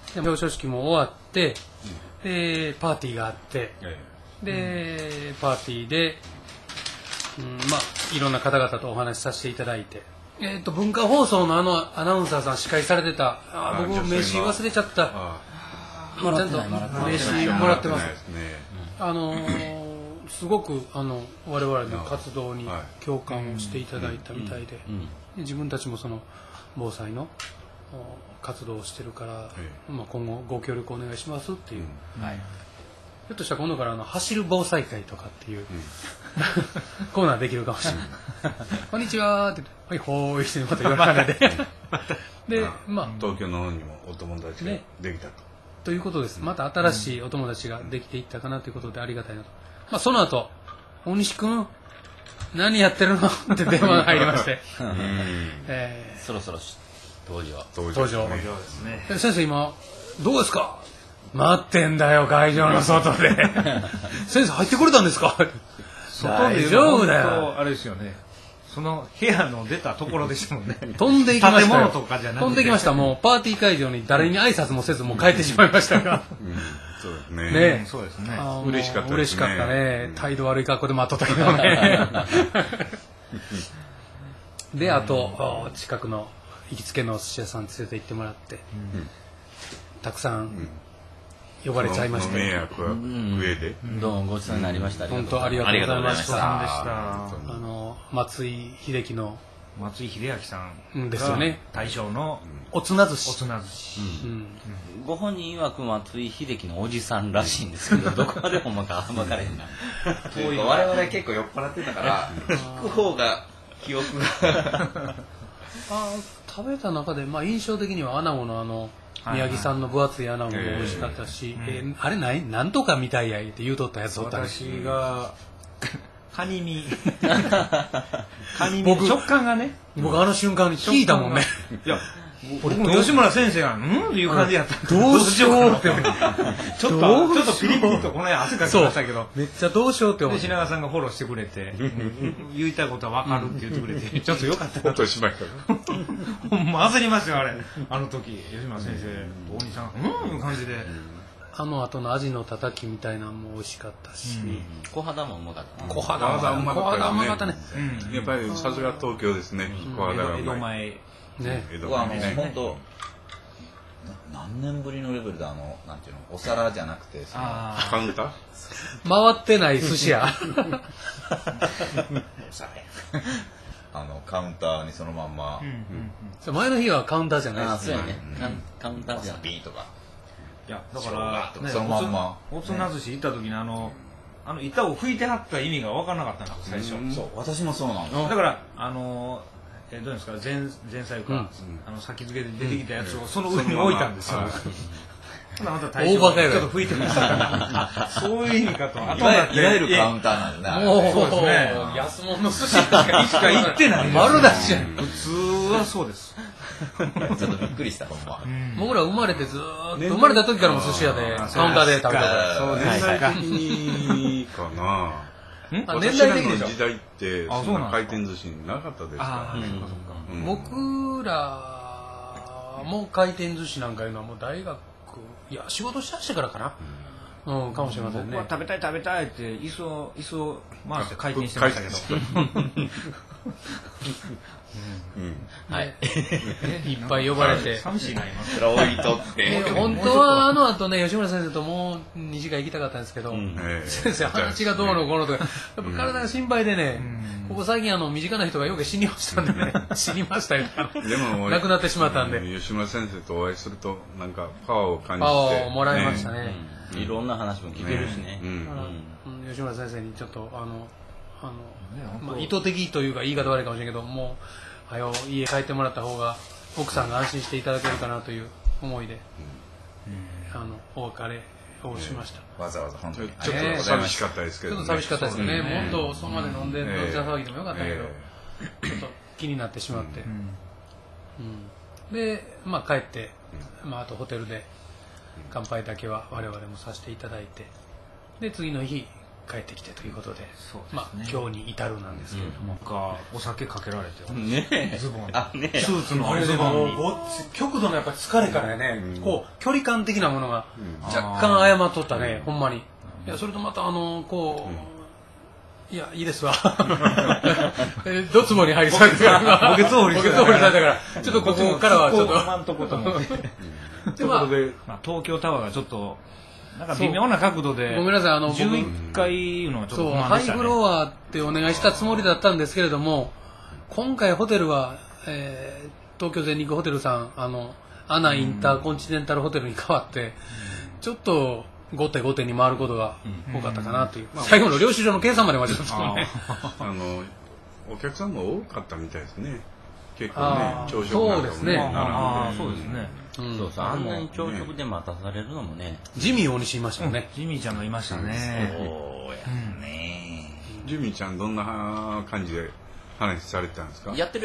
で表彰式も終わって、でパーティーがあって、でパーティーで、いろんな方々とお話しさせていただいて、文化放送のアナウンサーさん司会されてた、僕も名刺忘れちゃった、ちゃんと名刺もらってます。すごく我々の活動に共感をしていただいたみたいで、自分たちもその防災の活動をしてるから、今後ご協力お願いしますっていう、ひょっとしたら今度から走る防災会とかっていう、コーナーできるかもしれないこんにちはーってはい、ほーいしてまた言われてで、 東京の方にもお友達ができたということです。また新しいお友達ができていったかなということでありがたいなと。その後、大西君何やってるのって電話が入りましてそろそろ登場ですね。先生今どうですか？待ってんだよ会場の外で先生入ってくれたんですか？大丈夫だよ。 あれですよね、その部屋の出たところでしたもんね飛んでいきましたよ。 建物とかじゃなくて飛んできました。もうパーティー会場に誰に挨拶もせずもう帰ってしまいましたがそうですね。 そうですね。 嬉しかったですね。 嬉しかったね。態度悪い格好で待っとったけどねで、あと近くの行きつけのお寿司屋さん連れて行ってもらって、たくさん呼ばれちゃいました。 迷惑は上でどうもごちそうになりました。 本当ありがとうございました。 松井秀喜の松井秀明さんですよね。 大将のおつな寿司。 ご本人曰く松井秀喜のおじさんらしいんですけど、どこまでほんまか分かれへんな。 我々結構酔っ払ってたから聞く方が記憶が食べた中で印象的にはアナゴの宮城産の分厚いアナゴも美味しかったし、あれなんとかみたいやって言うとったやつおったね。 私がカニ身食感がね、 僕あの瞬間に聞いたもんね。 いや僕も吉村先生がっていう感じやった。 どうしようってちょっとピリピリとこの辺汗かきましたけど、 めっちゃどうしようって思って、 品川さんがフォローしてくれて言いたいことは分かるって言ってくれてちょっとよかったなとしましたほんま焦りますよあれ。あの時吉村先生大西さんいう感じで、 あの後のアジのたたきみたいなのも美味しかったし、 小肌もうまかった。 小肌うまかったね。 やっぱりさすが東京ですね。小肌がうまい。 僕は本当何年ぶりのレベルでなんていうの、お皿じゃなくてカウンター回ってない寿司屋カウンターにそのまんま、 前の日はカウンターじゃないです。 そうやね、カウンターじゃわさびとか、 いやだからそのまんまおつな寿司行った時に板を拭いてはった意味が分からなかったな最初。 そう私もそうなんです。 だからどうですか、前菜か先付けで出てきたやつをその上に置いたんですよ。また大将ちょっと拭いてましたそういう意味かと。 いわゆるカウンターなんだね。 そうですね。 安物の寿司しか行ってない。 丸出しやん。 普通はそうです。 ちょっとびっくりしたほんま。 僕ら生まれてずーっと生まれた時からも寿司屋でカウンターで食べたから。 そう年代的にかな。 年代的でしょ。 時代ってそんな回転寿司なかったですからね。 僕らも回転寿司なんかいうのはもう大学仕事しだしてからかな、かもしれませんね。 僕は食べたい食べたいって椅子を回して回転してましたけどいっぱい呼ばれて寂しいな今。 それ置いとって本当は後ね吉村先生ともう2時間行きたかったんですけど、先生話がどうのこうのとかやっぱ体が心配でね、ここ最近身近な人がよく死にましたんでね死にましたよでも亡くなってしまったんで、 吉村先生とお会いするとなんかパワーを感じてパワーをもらいましたね。 いろんな話も聞けるしね。 吉村先生にちょっと意図的というか言い方悪いかもしれないけど、もう家帰ってもらった方が奥さんが安心していただけるかなという思いでお別れをしました。 わざわざ本当にちょっと寂しかったですけどね。 ちょっと寂しかったですよね。もっとそこまで飲んでどちら騒ぎでもよかったけど、ちょっと気になってしまって、で帰って、あとホテルで乾杯だけは我々もさせていただいて、で次の日帰ってきてということで、まあ今日に至るなんですけれども、 お酒かけられてね、 ズボン、 ね、 スーツのズボンに極度のやっぱり疲れからね、こう距離感的なものが若干誤っとったね、ほんまに。いやそれとまたこう、いやいいですわ。どつぼに入りそうですから、墓穴掘りされたから、ちょっとここからはちょっと。 ということで、東京タワーがちょっとなんか微妙な角度で、 ごめんなさい、 11階いうのがちょっと不満ハイでしたね。 フロアってお願いしたつもりだったんですけれども、今回ホテルは、東京全日空ホテルさん、アナインターコンチネンタルホテルに変わって、ちょっと後手後手に回ることが多かったかなという、最後の領収書の計算まで間違ったもんね。 お客さんも多かったみたいですね。結構ね、朝食なんかもね。 そうですね。 そうですね。 そうそう、あんなに朝食で待たされるのもね。 ジミー大西いましたもんね。 ジミーちゃんがいましたね。 そうやね。 ジミーちゃんどんな感じで話されてたんですか？ やってる。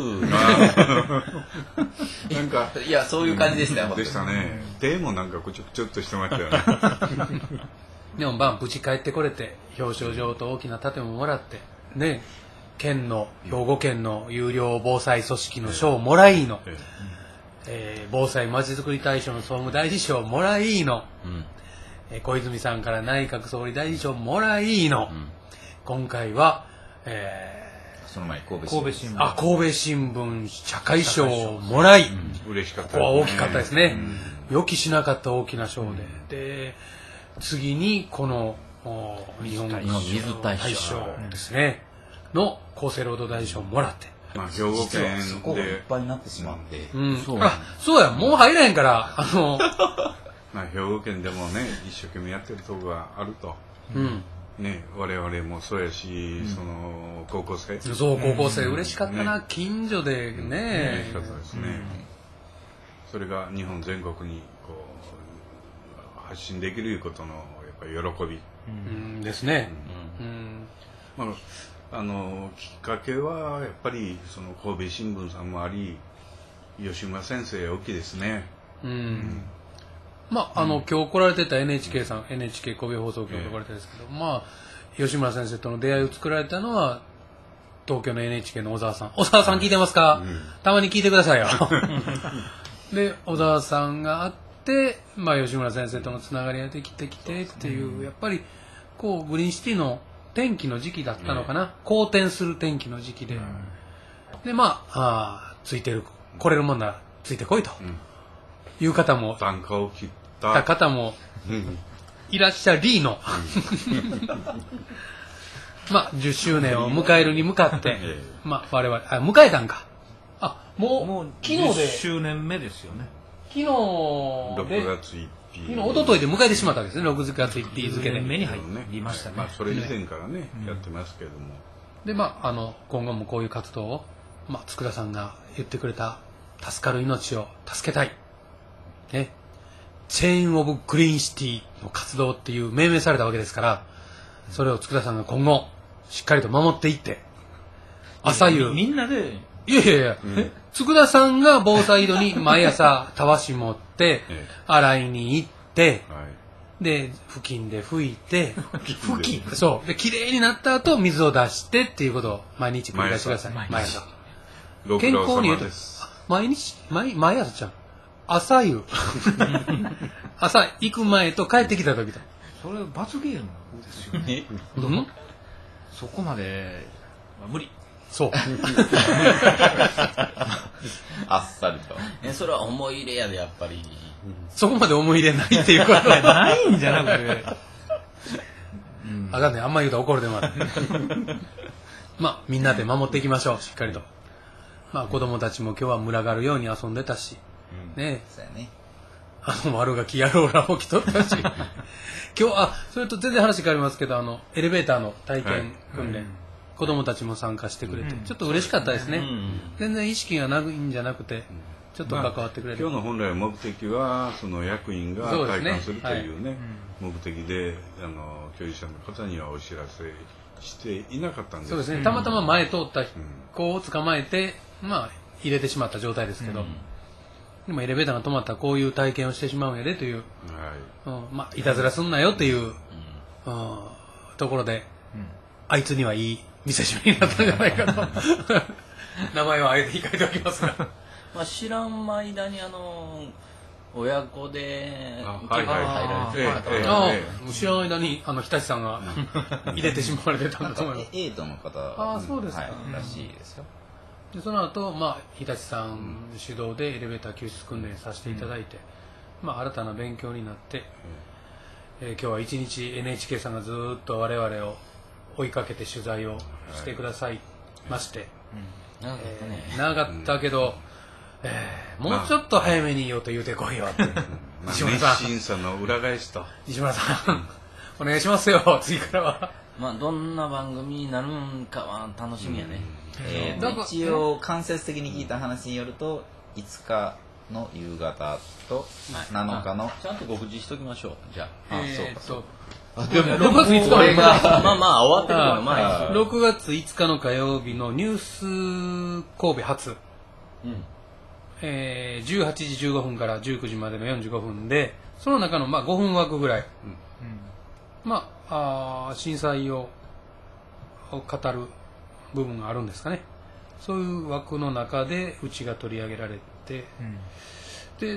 なんかいや、そういう感じでしたよ。 でしたね。手もなんかちょっとしてましたよね。 でも無事帰ってこれて、表彰状と大きな盾ももらって、ね、兵庫県の有料防災組織の賞をもらいの。防災まちづくり大賞の総務大臣賞をもらいの、小泉さんから内閣総理大臣賞をもらいの、今回は、 その前神戸新聞神戸新聞社会賞をもらい、 嬉しかった。 ここは大きかったですね。予期しなかった大きな賞で、次にこの日本水大賞ですねの厚生労働大臣賞をもらって。 兵庫県でそこがいっぱいになってしまって、 そうや、もう入らへんから兵庫県でもね一生懸命やってるとこがあると、ね、我々もそうやし、その高校生嬉しかったな、近所でね、 嬉しかったですね、それが日本全国にこう発信できることのやっぱり喜び、 ですね。 きっかけはやっぱりその神戸新聞さんもあり、吉村先生大きいですね。 今日来られてた NHK さん、NHK 神戸放送局に来られてるんですけど、吉村先生との出会いを作られたのは東京の NHK の小沢さん聞いてますか？たまに聞いてくださいよ。で小沢さんがあって、吉村先生とのつながりができてきてっていう、やっぱりこうグリーンシティの転機の時期だったのかな、好転する転機の時期で、ついてる、来れるもんならついてこいという方も、 檀家を切った方もいらっしゃりの10周年を迎えるに向かって我々迎えたんか、もう昨日で 10周年目ですよね。 昨日で 6月1日一昨日で迎えてしまったわけですね。6月1日付で目に入りましたね。 それ以前からねやってますけども、 で今後もこういう活動を佃さんが言ってくれた助かる命を助けたいね、チェーンオブグリーンシティの活動っていう命名されたわけですから、それを佃さんが今後しっかりと守っていって、朝夕みんなでいや、佃さんが防災井戸に毎朝たわし持って洗いに行って、で布巾で拭いてそうで綺麗になった後水を出してっていうことを毎日繰り返してください。毎朝健康に言うと毎朝ちゃん朝夕朝行く前と帰ってきた時と、 それ罰ゲームですよね。そこまで無理。 そうあっさりと。 それは思い入れやで、やっぱり。 そこまで思い入れないっていうことはないんじゃなくて、 あかんね、あんま言うと怒るでもある。みんなで守っていきましょう、しっかりと。子供たちも今日は群がるように遊んでたし、 そうやね。 悪ガキ野郎らも来とったし、今日それと全然話変わりますけど、エレベーターの体験訓練、子供たちも参加してくれて、ちょっと嬉しかったですね。全然意識がないんじゃなくて、ちょっと関わってくれる。 今日の本来目的はその役員が体感するというね目的で、教授者の方にはお知らせしていなかったんです。 そうですね。たまたま前通った子を捕まえて入れてしまった状態ですけど、でもエレベーターが止まったらこういう体験をしてしまうんやでという、いたずらすんなよという、 ところで、あいつにはいい見せしめになったんじゃないかと名前をあえて控えておきますが知らん間に親子で入られて知らない間に日立さんが入れてしまわれてたんだと思います。 エイトの方そうですか、 らしいですよ。 でその後、日立さん主導でエレベーター救出訓練させていただいて、新たな勉強になって、今日は一日 NHK さんがずっと我々を追いかけて取材をしてくださいまして、長かったけど、もうちょっと早めに言おうと言うてこいよって西村さん、熱心さの裏返しと西村さんお願いしますよ、次からは。 どんな番組になるんかは楽しみやね。 一応間接的に聞いた話によると5日の夕方と7日のちゃんと告知しときましょう。じゃあでも6月5日の終わってるから 6月5日の火曜日のニュース神戸発、18時15分から19時までの45分で、その中の5分枠ぐらい、震災を語る部分があるんですかね。そういう枠の中でうちが取り上げられて、で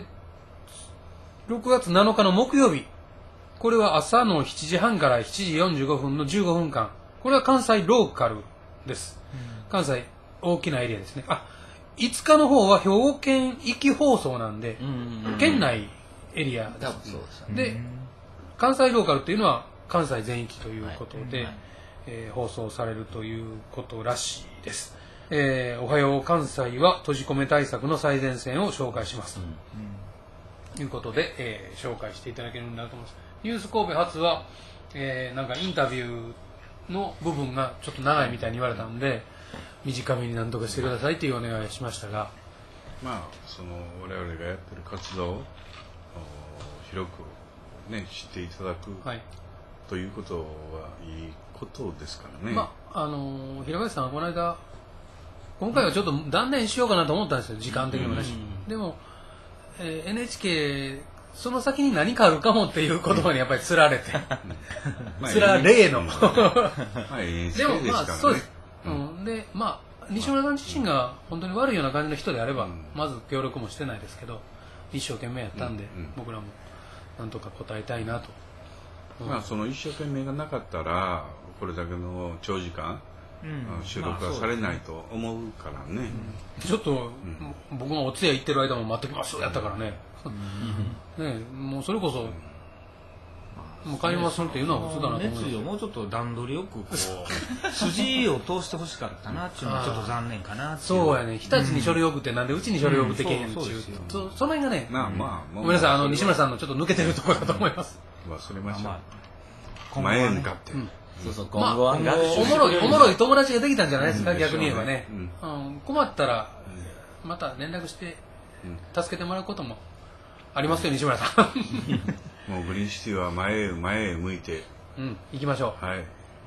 6月7日の木曜日、これは朝の7時半から7時45分の15分間、これは関西ローカルです、関西大きなエリアですね。5日の方は兵庫県行き放送なんで、県内エリアです。で、関西ローカルっていうのは関西全域ということで、放送されるということらしいです。おはよう関西は閉じ込め対策の最前線を紹介しますということで、紹介していただけるんだと思います。ニュース神戸発は、なんかインタビューの部分がちょっと長いみたいに言われたんで、短めに何とかしてくださいというお願いしましたが、 その我々がやってる活動を広く、知っていただく、ということはいいことですからね。 平林さんはこの間、今回はちょっと断念しようかなと思ったんですよ、時間的にもね。でも、NHK その先に何かあるかもっていう言葉にやっぱりつられてつられのでもそうです、で西村さん自身が本当に悪いような感じの人であれば、まず協力もしてないですけど、一生懸命やったんで、僕らもなんとか答えたいなと。 その一生懸命がなかったらこれだけの長時間収録はされないと思うからね。 ちょっと僕がお通夜行ってる間も待ってきますよやったからね。もうそれこそもう帰りますっていうのは普通だなと思います。 熱意をもうちょっと段取りよく筋を通してほしかったなっていうのはちょっと残念かな。 そうやね、日立に書類送ってなんでうちに書類送ってけへんっていう、その辺がね、ごめんなさい、西村さんのちょっと抜けてるところだと思います。 忘れましょう。前へ向かって。 今後はおもろい友達ができたんじゃないですか、逆に言えばね。困ったらまた連絡して助けてもらうこともありますよ、西村さん。 もうグリーンシティは前へ向いて行きましょう。 はい。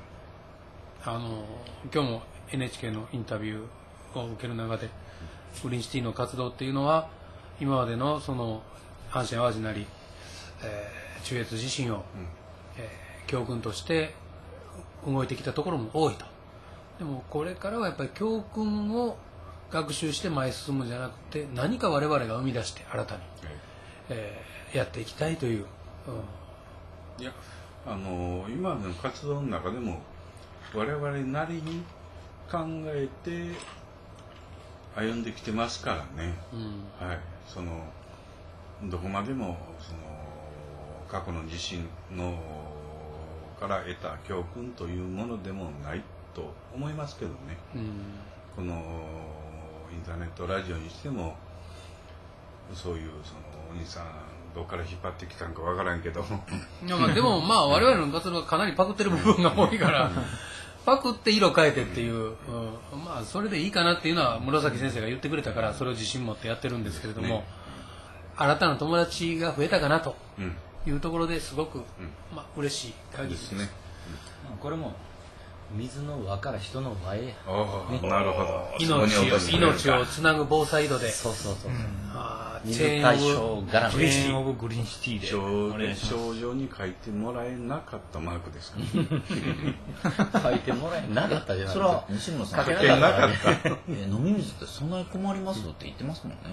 今日も NHK のインタビューを受ける中で、グリーンシティの活動っていうのは今までのその阪神・淡路なり、中越地震を、教訓として動いてきたところも多いと。でもこれからはやっぱり教訓を学習して前へ進むんじゃなくて、何か我々が生み出して新たに、やっていきたいという、 いや今までの活動の中でも我々なりに考えて歩んできてますからね、はい、どこまでも過去の地震のから得た教訓というものでもないと思いますけどね、このインターネットラジオにしてもそういうお兄さんどこから引っ張ってきたんかわからんけどでも我々の活動がかなりパクってる部分が多いからパクって色変えてっていう、それでいいかなっていうのは紫先生が言ってくれたから、それを自信持ってやってるんですけれども、新たな友達が増えたかなというところですごく、嬉しい限りですね。 これも水の輪から人の輪へ、 なるほど。 命をつなぐ防災度で、 水大将絡みチェーンオブグリーンシティで症状に書いてもらえなかったマークですか書いてもらえなかったじゃないそれは西村さん書けなかった飲み水ってそんなに困りますって言ってますもんね。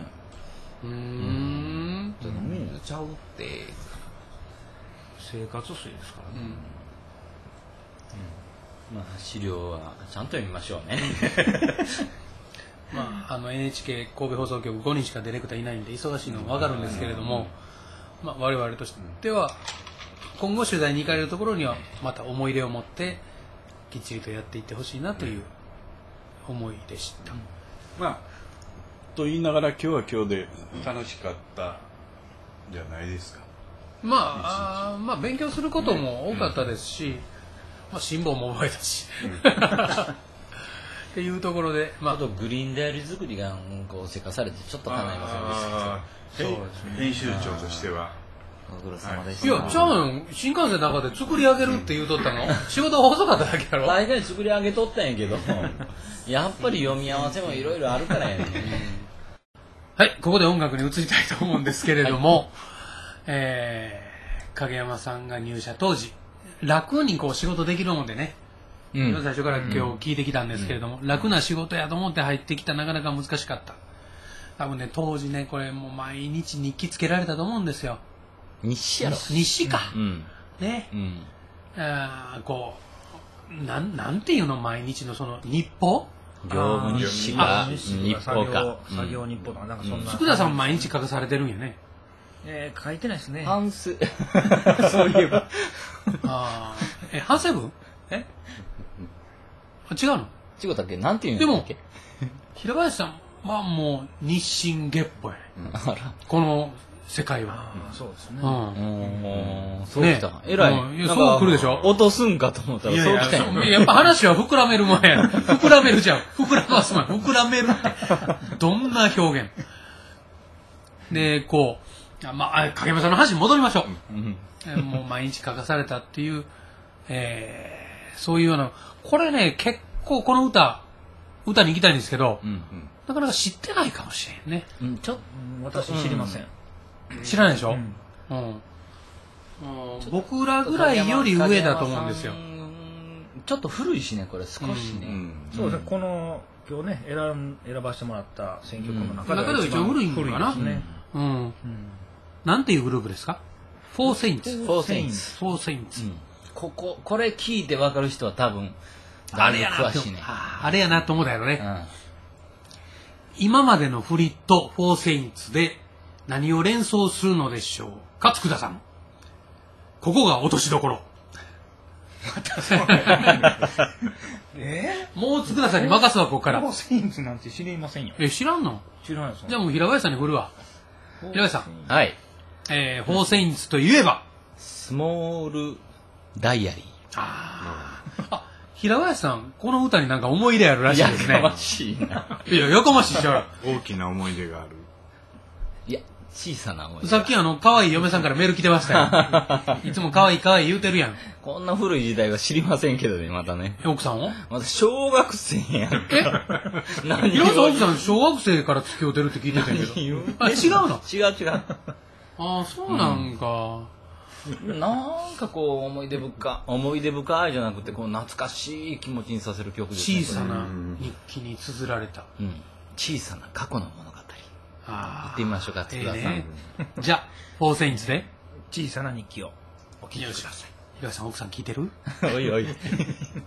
飲み水ちゃうって生活水ですからね。 まあ資料はちゃんと読みましょうね。 まあ、NHK 神戸放送局5人しかディレクターいないんで忙しいのは分かるんですけれども、まあ、我々としては今後取材に行かれるところにはまた思い入れを持ってきっちりとやっていってほしいなという思いでした。 まあと言いながら今日は今日で楽しかったじゃないですか。 まあ勉強することも多かったですし、まあ、辛抱も覚えたしっていうところで、 まあ、ちょっとグリーンダイヤリ作りがこうせかされてちょっと叶いませんでした。 そうですね、編集長としてはご苦労様でした。 いや、ちゃうん新幹線の中で作り上げるって言うとったの仕事が遅かっただけやろ。 大体作り上げとったんやけどやっぱり読み合わせもいろいろあるからやね。 はい、ここで音楽に移りたいと思うんですけれども、影山さんが入社当時楽にこう仕事できるのでね、最初から今日聞いてきたんですけれども、楽な仕事やと思って入ってきた、なかなか難しかった。多分ね、当時ね、これもう毎日日記つけられたと思うんですよ。 日誌やろ。 日誌か、ね、こうなんていうの、毎日のその日報、 業務日誌か日報か作業日報とかなんかそんな。 佃さん毎日書かされてるんやね。 書いてないですね。 反省そういえば。 反省文？違うの？ 違うだっけ？なんていうんだっけ？ でも平林さんはもう日進月歩やね。この世界は。 そうですね。 そうきた。えらい。 そう来るでしょ。 落とすんかと思ったらそうきたんや。 やっぱ話は膨らめる前や。膨らめるじゃん。膨らます前。膨らめるって。どんな表現。で、こう。影山さんの話に戻りましょう。もう毎日書かされたっていう、そういうような、これね、結構この歌に行きたいんですけど、なかなか知ってないかもしれんね。 私知りません。 知らないでしょ。僕らぐらいより上だと思うんですよ。 ちょっと古いしね、これ少しね。 そうですね、この今日ね選ばせてもらった選曲の中では一番古いのかな。なんていうグループですか？フォーセインツ。 フォーセインツ。これ聞いて分かる人は多分あれやな詳しいね。 あれやなと思ったやろね。今までのフリットフォーセインツで何を連想するのでしょうか、佃さん。ここが落としどころ。もう佃さんに任すわ、ここから。 フォーセインツなんて知りませんよ。 知らんの？ 知らないです。 じゃあもう平林さんに振るわ。平林さん。 はい。 フォーセインツといえばスモールダイアリー。 平林さん、この歌になんか思い入れあるらしいですね。 やかましいな。 いや、やかましいじゃん。 大きな思い出がある。 いや、小さな思い出。 さっき可愛い嫁さんからメール来てましたよ。いつも可愛い言うてるやん。 こんな古い時代は知りませんけどね、またね。 奥さんを？ また小学生やんか。 何平林さん、奥さん小学生から付き合うてるって聞いてたけど。違うの？ 違う。 そうなんか。 なんかこう思い出深いじゃなくてこう懐かしい気持ちにさせる曲ですね。 小さな日記に綴られた、 小さな過去の物語。行ってみましょうか、佃さん。 じゃあフォーセインツで小さな日記をお聞きください。平林さん、奥さん聞いてる？ おいおい。